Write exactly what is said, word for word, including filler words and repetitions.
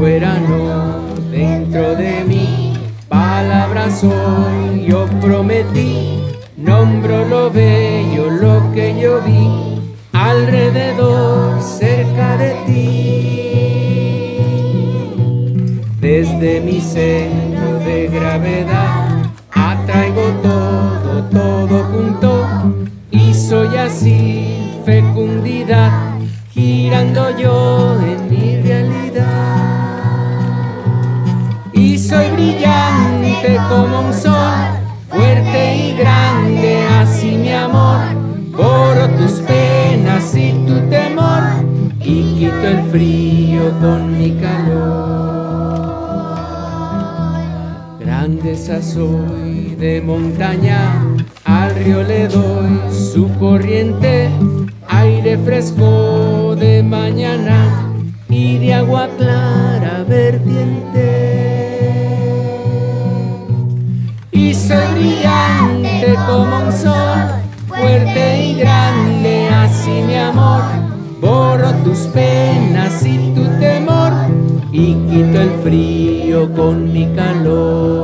fuera no, dentro de mí, palabras soy, yo prometí, nombro lo bello, lo que yo vi, alrededor, cerca de ti. Desde mi centro de gravedad, atraigo todo, todo junto, y soy así, fecundidad, girando yo en mi realidad. Y soy brillante como un sol, fuerte y grande, así mi amor, borro tus penas y tu temor, y quito el frío con mi calor. Grandeza soy de montaña, al río le doy su corriente, aire fresco de mañana y de agua clara vertiente. Y soy brillante como un sol, fuerte y grande, así mi amor, borro tus penas y tu temor, y quito el frío con mi calor.